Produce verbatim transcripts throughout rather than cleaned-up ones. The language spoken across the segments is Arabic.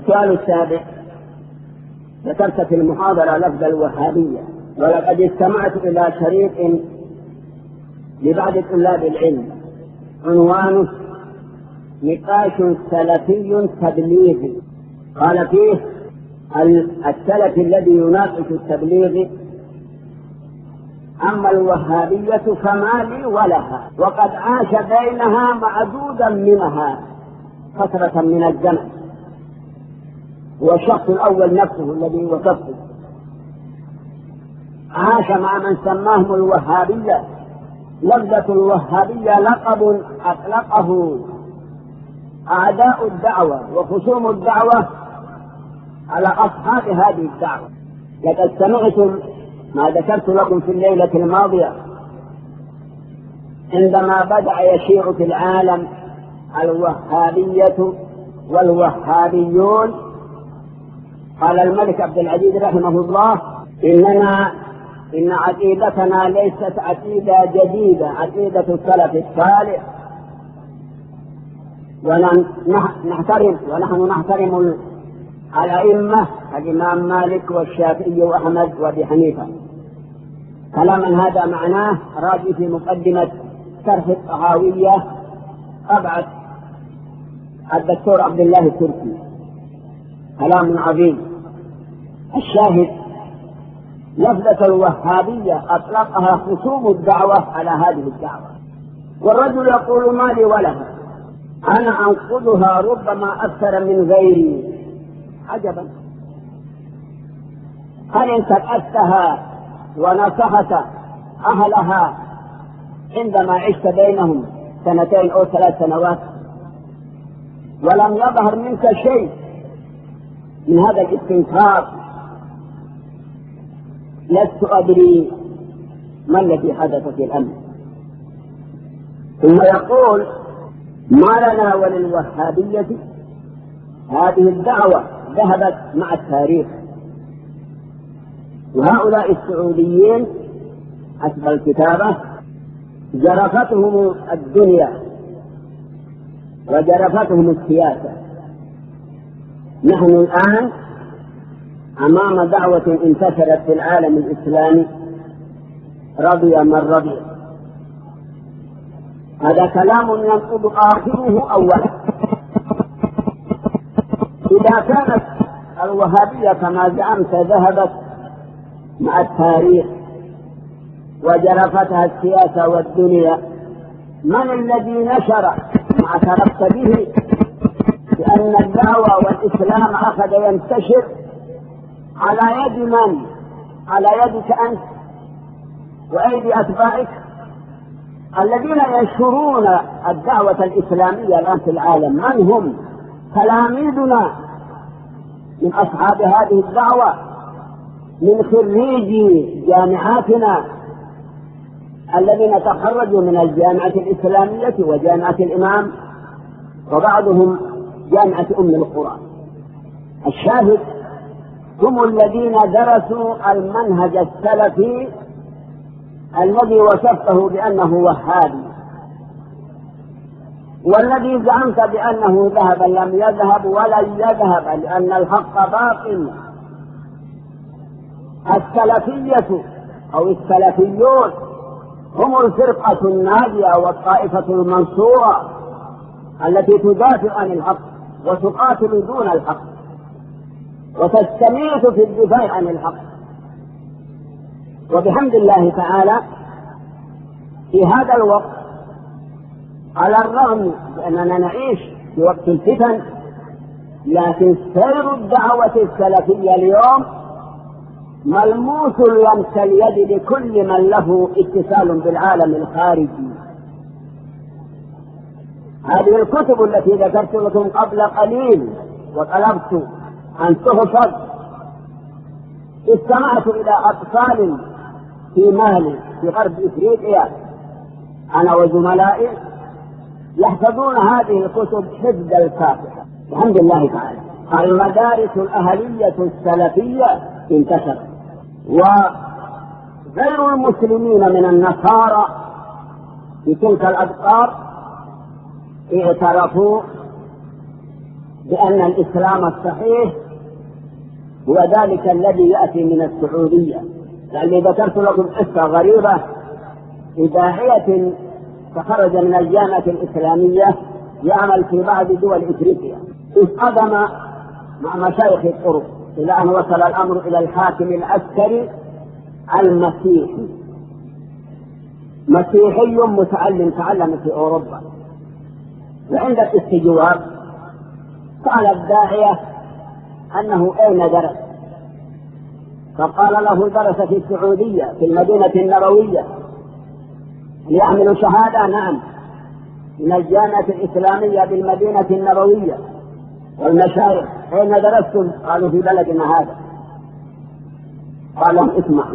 السؤال السابع: ذكرت في المحاضرة لفظ الوهابية، ولقد استمعت إلى شريط لبعض طلاب العلم عنوانه نقاش سلفي تبليغي. قال فيه: السلف الذي يناقش التبليغ، أما الوهابية فما لي ولها، وقد عاش بينها معدودا منها فترة من الزمن. والشخص الأول نفسه الذي وصفه عاش مع من سماهم الوهابية. لفظة الوهابية لقب أطلقه أعداء الدعوة وخصوم الدعوة على أصحاب هذه الدعوة. لقد سمعتم ما ذكرت لكم في الليلة الماضية عندما بدأ يشيع في العالم الوهابية والوهابيون. قال الملك عبد العزيز رحمه الله: إننا إن عقيدتنا ليست عقيدة جديدة، عقيدة السلف الصالح، ونحترم ونحن نحترم الأئمة الإمام مالك والشافعي وأحمد وأبي حنيفة. كلاما هذا معناه راجع في مقدمة شرح الطحاوية طبعة الدكتور عبد الله التركي. كلام عظيم. الشاهد: لفظة الوهابية أطلقها خصوم الدعوة على هذه الدعوة، والرجل يقول ما لي ولها، أنا أنقذها ربما أكثر من غيري. عجبا، هل انتقدتها ونصحت أهلها عندما عشت بينهم سنتين أو ثلاث سنوات ولم يظهر منك شيء من هذا الاستنكار؟ لست أدري ما الذي حدث في الأمر. ثم يقول: ما لنا وللوهابية، هذه الدعوة ذهبت مع التاريخ، وهؤلاء السعوديين حسب الكتابة جرفتهم الدنيا وجرفتهم السياسة. نحن الآن أمام دعوة انتشرت في العالم الإسلامي، رضي من رضي. هذا كلام ينقض آخره أولا. إذا كانت الوهابية كما زعمت ذهبت مع التاريخ وجرفتها السياسة والدنيا، من الذي نشر ما اعترفت به بأن الدعوة والإسلام أخذ ينتشر على يد من؟ على يدك أنت وأيدي أتباعك الذين ينشرون الدعوة الإسلامية الآن في العالم. من هم؟ تلاميذنا من أصحاب هذه الدعوة، من خريجي جامعاتنا الذين تخرجوا من الجامعة الإسلامية وجامعة الإمام، وبعضهم جامعة أم القرى. الشاهد: هم الذين درسوا المنهج السلفي الذي وصفته بأنه وهابي، والذي زعمت بأنه ذهب لم يذهب ولن يذهب، لأن الحق باق. السلفية أو السلفيون هم الفرقة الناجية والطائفة المنصورة التي تدافع عن الحق وتقاتل دون الحق وتستميت في الدفاع عن الحق. وبحمد الله تعالى في هذا الوقت، على الرغم بأننا نعيش في وقت الفتن، لكن سير الدعوة السلفية اليوم ملموس لمس اليد لكل من له اتصال بالعالم الخارجي. هذه الكتب التي ذكرت لكم قبل قليل وطلبت أن تحفظ، استمعت إلى أطفال في مالي في غرب إفريقيا أنا وزملائي يحفظون هذه الكتب حفظ الفاتحة. الحمد لله تعالى. المدارس الأهلية السلفية انتشرت، وغير المسلمين من النصارى في تلك الأبقار اعترفوا بأن الإسلام الصحيح هو ذلك الذي يأتي من السعودية، لأني ذكرت لكم قصة غريبة لداعية تخرج من الجامعة الإسلامية يعمل في بعض دول إفريقيا، اصطدم مع مشايخ الطرق إلى أن وصل الأمر إلى الحاكم العسكري المسيحي، مسيحي متعلم تعلم في أوروبا. وعند الاستجواب سأل الداعية أنه أين درس، فقال له درس في السعودية في المدينة النبوية. يعمل شهادة؟ نعم، من الجامعة الإسلامية بالمدينة النبوية. والمشايخ أين درستم؟ قالوا في بلدنا هذا. قال لهم اسمعوا،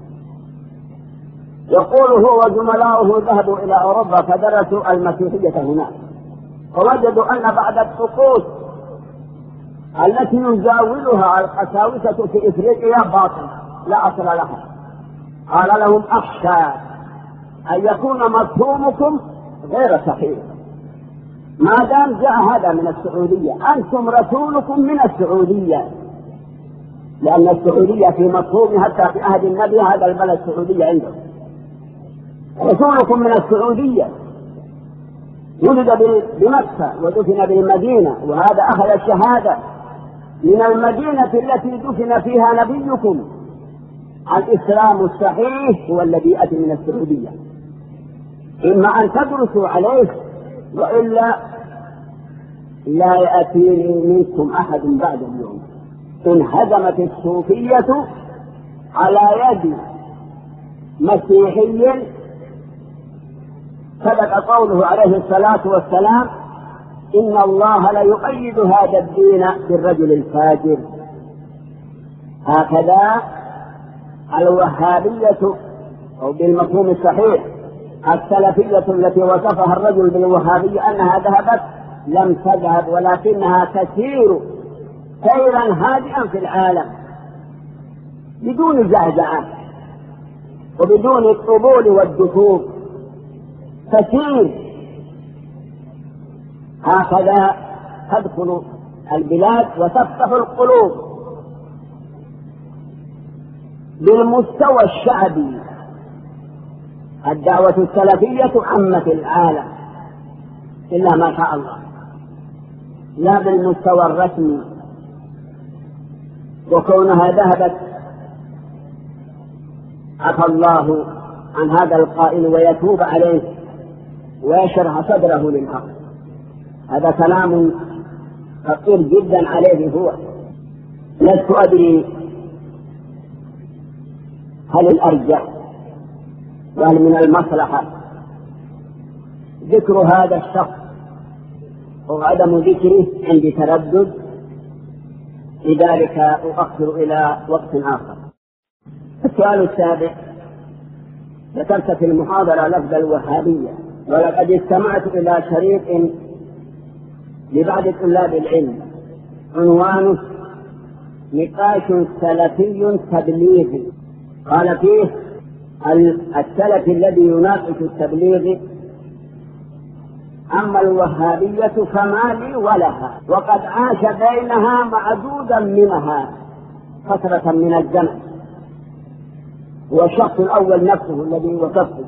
يقول هو وزملاؤه ذهبوا إلى أوروبا فدرسوا المسيحية هناك، فوجدوا أن بعض الطقوس التي يزاولها القساوسة في إفريقيا باطلة لا أصل لها. قال لهم أخشى أن يكون مفهومكم غير صحيح، ما دام جاء هذا من السعودية، أنتم رسولكم من السعودية، لأن السعودية في مفهوم حتى في عهد النبي هذا البلد السعودية عنده، رسولكم من السعودية، ولد بمكة ودفن بالمدينة، وهذا أخذ الشهادة من المدينة التي دفن فيها نبيكم. الإسلام الصحيح هو الذي يأتي من السعودية، إما أن تدرسوا عليه وإلا لا يأتيني منكم أحد بعد اليوم. انهزمت الصوفية على يد مسيحي ثبت قوله عليه الصلاة والسلام إن الله لا يؤيد هذا الدين بالرجل الفاجر. هكذا الوهابية أو بالمفهوم الصحيح السلفية التي وصفها الرجل بالوهابية أنها ذهبت لم تذهب، ولكنها تسير سيرا هادئا في العالم بدون زعزعة وبدون الطبول والدفوف، تسير هكذا تدخل البلاد وتفتح القلوب بالمستوى الشعبي. الدعوة السلفية عمت العالم إلا ما شاء الله، لا بالمستوى الرسمي، وكونها ذهبت عفى الله عن هذا القائل ويتوب عليه ويشرح صدره للحق. هذا كلام خطير جدا عليه هو. لست أدري هل الأرجح وهل من المصلحة ذكر هذا الشخص أو عدم ذكره، عندي تردد، لذلك أؤخر إلى وقت آخر. السؤال السابع، ذكرت في المحاضرة لفظ الوهابية، ولقد استمعت إلى شريط لبعض طلاب العلم عنوانه نقاش سلفي تبليغي، قال فيه السلف الذي يناقش التبليغ أما الوهابية فما لي ولها، وقد عاش بينها معدودا منها فترة من الزمن. والشخص الأول نفسه الذي وصفه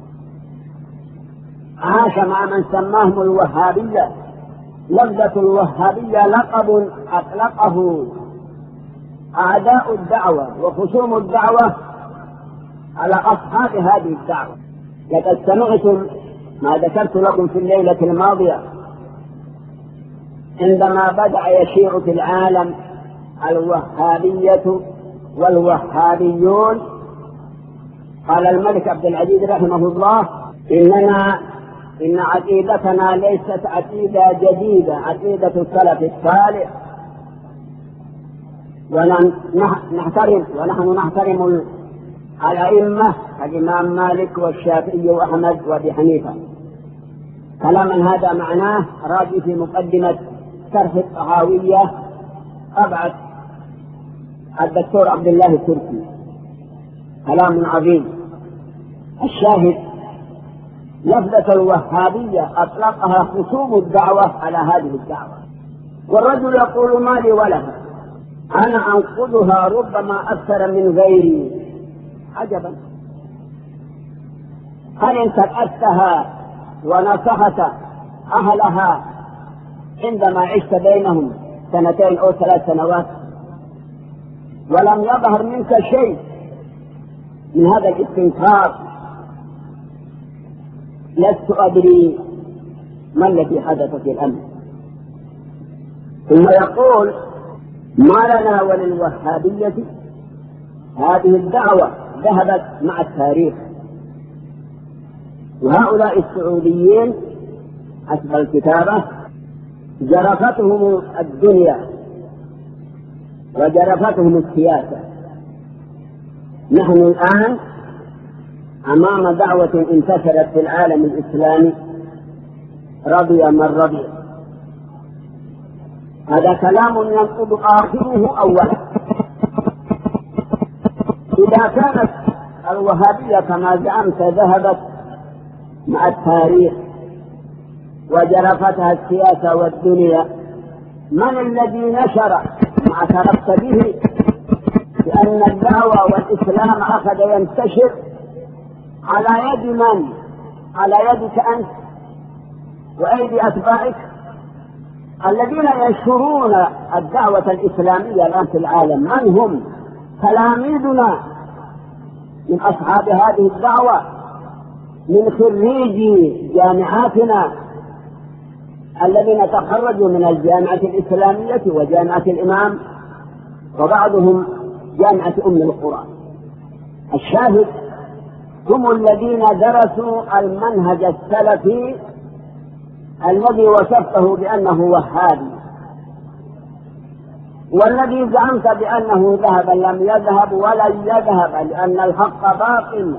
عاش مع من سماهم الوهابية. لفظة الوهابية لقب أطلقه أعداء الدعوة وخصوم الدعوة على أصحاب هذه الدعوة. لقد سمعتم ما ذكرت لكم في الليلة الماضية عندما بدأ يشيع في العالم الوهابية والوهابيون. قال الملك عبد العزيز رحمه الله إننا إن عقيدتنا ليست عقيدة جديدة، عقيدة السلف الصالح، ونحترم ونحن نحترم الأئمة الإمام مالك والشافعي وأحمد وأبي حنيفة. كلاما هذا معناه راجي في مقدمة شرح الطحاوية أبعد الدكتور عبد الله التركي، كلام عظيم. الشاهد لفظة الوهابية أطلقها خصوم الدعوة على هذه الدعوة، والرجل يقول ما لي ولها، أنا أنقذها ربما أكثر من غيري. عجبا، هل انتقدتها ونصحت أهلها عندما عشت بينهم سنتين أو ثلاث سنوات ولم يظهر منك شيء من هذا الاستنكار؟ لست أدري ما الذي حدث في الأمر. ثم يقول ما لنا وللوهابية هذه الدعوة ذهبت مع التاريخ، وهؤلاء السعوديين حسب الكتابة جرفتهم الدنيا وجرفتهم السياسة. نحن الآن أمام دعوة انتشرت في العالم الإسلامي رضي من رضي. هذا كلام ينقض آخره أولا. إذا كانت الوهابية كما زعمت ذهبت مع التاريخ وجرفتها السياسة والدنيا، من الذي نشر ما اعترفت به بأن الدعوة والإسلام أخذ ينتشر على يد من؟ على يدك أنت وأيدي أتباعك الذين ينشرون الدعوة الإسلامية الآن في العالم. من هم؟ تلاميذنا من أصحاب هذه الدعوة، من خريجي جامعاتنا الذين تخرجوا من الجامعة الإسلامية وجامعة الإمام وبعضهم جامعة أم القرى. الشاهد هم الذين درسوا المنهج السلفي الذي وصفته بأنه وهابي، والذي زعمت بأنه ذهب لم يذهب ولن يذهب لأن الحق باق.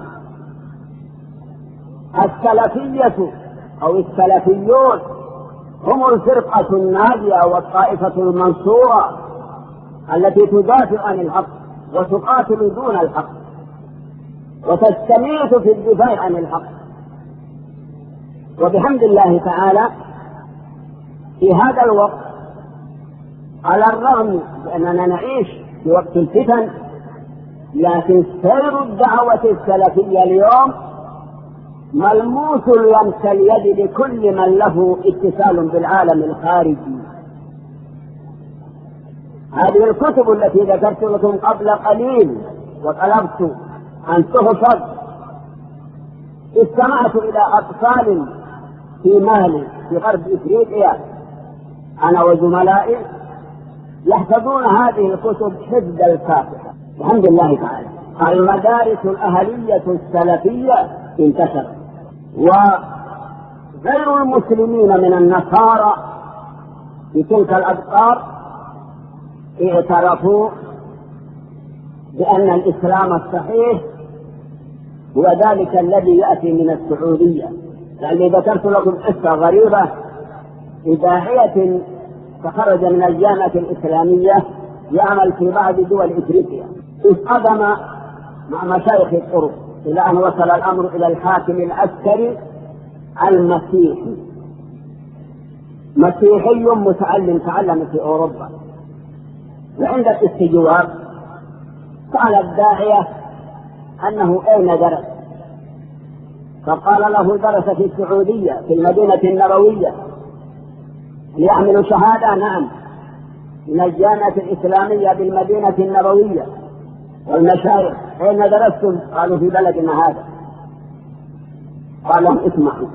السلفية أو السلفيون هم الفرقة الناجية والطائفة المنصورة التي تدافع عن الحق وتقاتل دون الحق وتستميت في الدفاع عن الحق. وبحمد الله تعالى في هذا الوقت، على الرغم بأننا نعيش في وقت الفتن، لكن سير الدعوة السلفية اليوم ملموس لمس اليد لكل من له اتصال بالعالم الخارجي. هذه الكتب التي ذكرت لكم قبل قليل وطلبت أن تحفظ، استمعت إلى أطفال في مالي في غرب إفريقيا أنا وزملائي يحفظون هذه الكتب حفظ الفاتحة الحمد لله تعالى. المدارس الأهلية السلفية انتشرت، وغير المسلمين من النصارى في تلك الأبقار اعترفوا بأن الإسلام الصحيح هو ذلك الذي يأتي من السعودية. لأني ذكرت لكم قصة غريبة لداعية تخرج من الجامعة الإسلامية يعمل في بعض دول إفريقيا، اصطدم مع مشايخ الطرق إلى أن وصل الأمر إلى الحاكم العسكري المسيحي، مسيحي متعلم تعلم في أوروبا. وعند الاستجواب سأل الداعية أنه أين درس، فقال له درس في السعودية في المدينة النبوية. ليحمل شهادة؟ نعم، من الجامعة الإسلامية بالمدينة النبوية. والمشايخ أين درستم؟ قالوا في بلدنا هذا. قال لهم اسمعوا،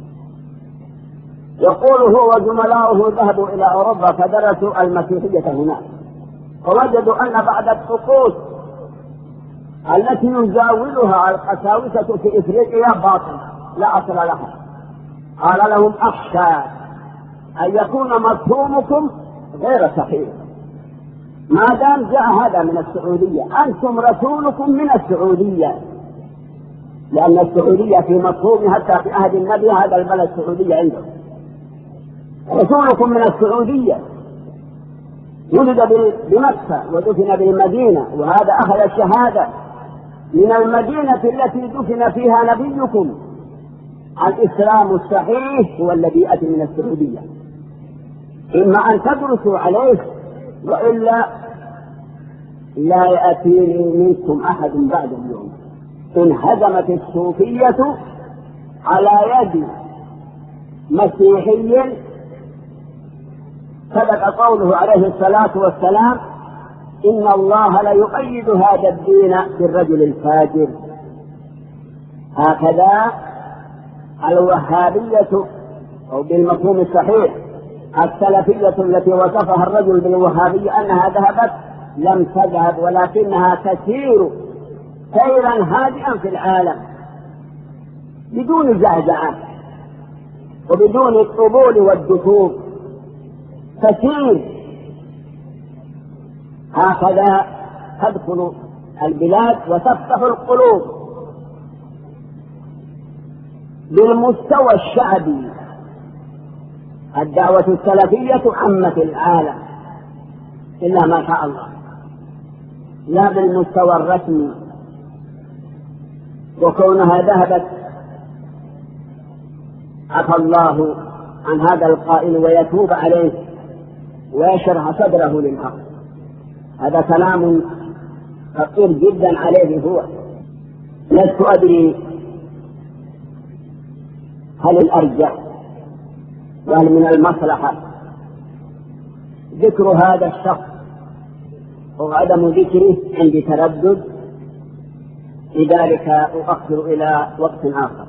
يقول هو وزملاؤه ذهبوا إلى أوروبا فدرسوا المسيحية هناك، فوجدوا أن بعد الطقوس التي يزاولها القساوسة في إفريقيا باطل لا أصل لها. قال لهم أخشى أن يكون مفهومكم غير صحيح، ما دام جاء هذا من السعودية، أنتم رسولكم من السعودية، لأن السعودية في مفهوم حتى في عهد النبي هذا البلد السعودية عنده، رسولكم من السعودية، ولد بمكة ودفن بالمدينة، وهذا أخذ الشهادة من المدينة التي دفن فيها نبيكم. الإسلام الصحيح هو الذي يأتي من السعودية. إما أن تدرسوا عليه وإلا لا يأتيني منكم أحد بعد اليوم. انهزمت الصوفية على يد مسيحي ثبت قوله عليه الصلاة والسلام: إن الله لا يؤيد هذا الدين بالرجل الفاجر. هكذا الوهابية أو بالمفهوم الصحيح السلفية التي وصفها الرجل بالوهابية أنها ذهبت لم تذهب، ولكنها تسير سيرا هادئا في العالم بدون زعزعة وبدون الطبول والدفوف، تسير هكذا تدخل البلاد وتفتح القلوب بالمستوى الشعبي. الدعوة السلفية عمت العالم إلا ما شاء الله، لا بالمستوى الرسمي. وكونها ذهبت عفى الله عن هذا القائل ويتوب عليه ويشرح صدره للحق، هذا كلام خطير جدا عليه هو. لست أدري هل الأرجح وهل من المصلحة ذكر هذا الشخص وعدم ذكره، عندي تردد، لذلك أؤخر إلى وقت آخر.